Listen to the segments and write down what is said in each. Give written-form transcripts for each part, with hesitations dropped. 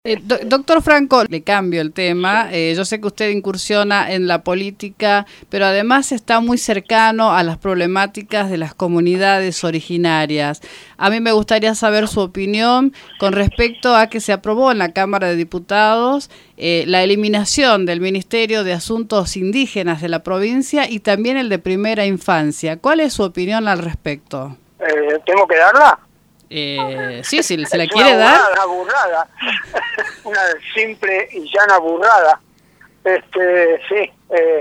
Doctor Franco, le cambio el tema. Yo sé que usted incursiona en la política, pero además está muy cercano a las problemáticas de las comunidades originarias. A mí me gustaría saber su opinión con respecto a que se aprobó en la Cámara de Diputados la eliminación del Ministerio de Asuntos Indígenas de la provincia y también el de Primera Infancia. ¿Cuál es su opinión al respecto? ¿Tengo que darla? Sí, si se la quiere dar. Una burrada, una simple y llana burrada. Sí,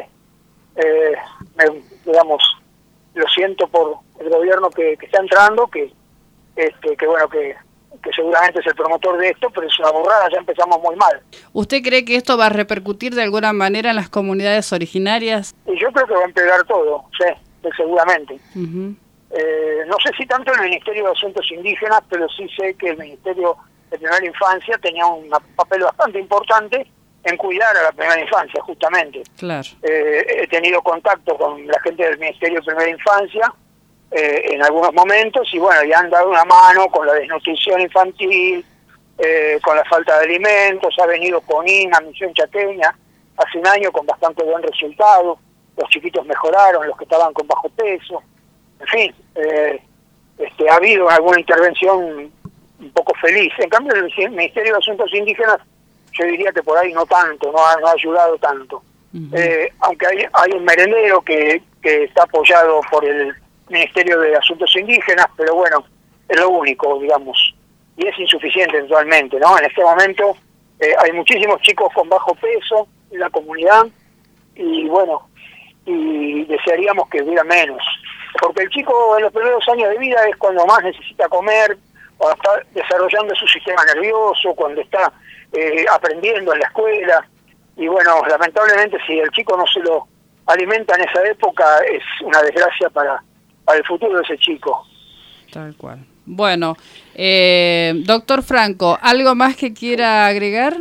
digamos, lo siento por el gobierno que está entrando, que bueno, que seguramente es el promotor de esto, pero es una burrada, ya empezamos muy mal. ¿Usted cree que esto va a repercutir de alguna manera en las comunidades originarias? Y yo creo que va a empeorar todo, sí, seguramente. No sé si tanto el Ministerio de Asuntos Indígenas, pero sí sé que el Ministerio de Primera Infancia tenía un papel bastante importante en cuidar a la primera infancia, justamente. Claro. He tenido contacto con la gente del Ministerio de Primera Infancia en algunos momentos y bueno, ya han dado una mano con la desnutrición infantil, con la falta de alimentos. Ha venido CONIN, Misión Chaqueña, hace un año con bastante buen resultado. Los chiquitos mejoraron, los que estaban con bajo peso. En fin, ha habido alguna intervención un poco feliz. En cambio, el Ministerio de Asuntos Indígenas, yo diría que por ahí no tanto, no ha ayudado tanto. Aunque hay un merendero que está apoyado por el Ministerio de Asuntos Indígenas, pero bueno, es lo único, digamos, y es insuficiente eventualmente, ¿no? En este momento hay muchísimos chicos con bajo peso en la comunidad y bueno, y desearíamos que hubiera menos. Porque el chico en los primeros años de vida es cuando más necesita comer, cuando está desarrollando su sistema nervioso, cuando está aprendiendo en la escuela. Y bueno, lamentablemente si el chico no se lo alimenta en esa época, es una desgracia para el futuro de ese chico. Tal cual. Bueno, doctor Franco, ¿algo más que quiera agregar?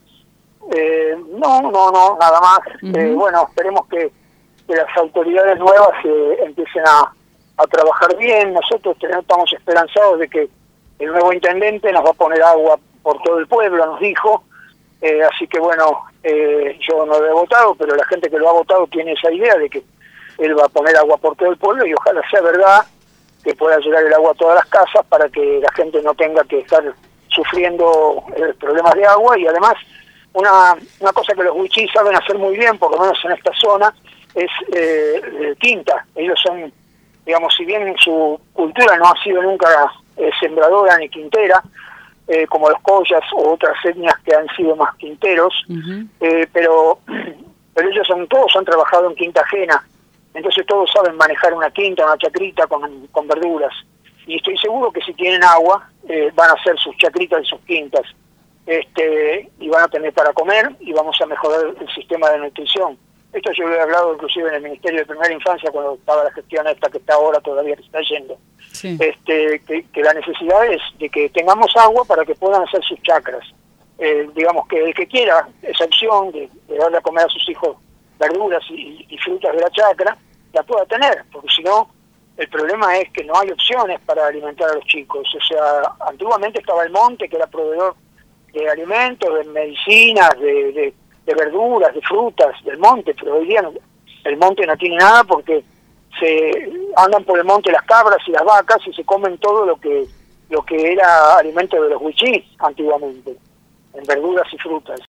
No, nada más. Bueno, esperemos que las autoridades nuevas empiecen a trabajar bien. Nosotros estamos esperanzados de que el nuevo intendente nos va a poner agua por todo el pueblo, nos dijo. Así que bueno, yo no lo he votado, pero la gente que lo ha votado tiene esa idea de que él va a poner agua por todo el pueblo y ojalá sea verdad que pueda llegar el agua a todas las casas para que la gente no tenga que estar sufriendo problemas de agua. Y además, una cosa que los wichís saben hacer muy bien, por lo menos en esta zona, es quinta. Ellos son, digamos, si bien su cultura no ha sido nunca sembradora ni quintera, como los collas o otras etnias que han sido más quinteros, pero ellos todos han trabajado en quinta ajena, entonces todos saben manejar una quinta, una chacrita con verduras, y estoy seguro que si tienen agua van a hacer sus chacritas y sus quintas, y van a tener para comer y vamos a mejorar el sistema de nutrición. Esto yo lo he hablado inclusive en el Ministerio de Primera Infancia cuando estaba la gestión esta que está ahora todavía que está yendo. Sí. Que la necesidad es de que tengamos agua para que puedan hacer sus chacras. Digamos que el que quiera esa opción de darle a comer a sus hijos verduras y frutas de la chacra, la pueda tener, porque si no, el problema es que no hay opciones para alimentar a los chicos. O sea, antiguamente estaba el monte, que era proveedor de alimentos, de medicinas, de verduras, de frutas, del monte, pero hoy día el monte no tiene nada porque se andan por el monte las cabras y las vacas y se comen todo lo que era alimento de los wichís antiguamente, en verduras y frutas.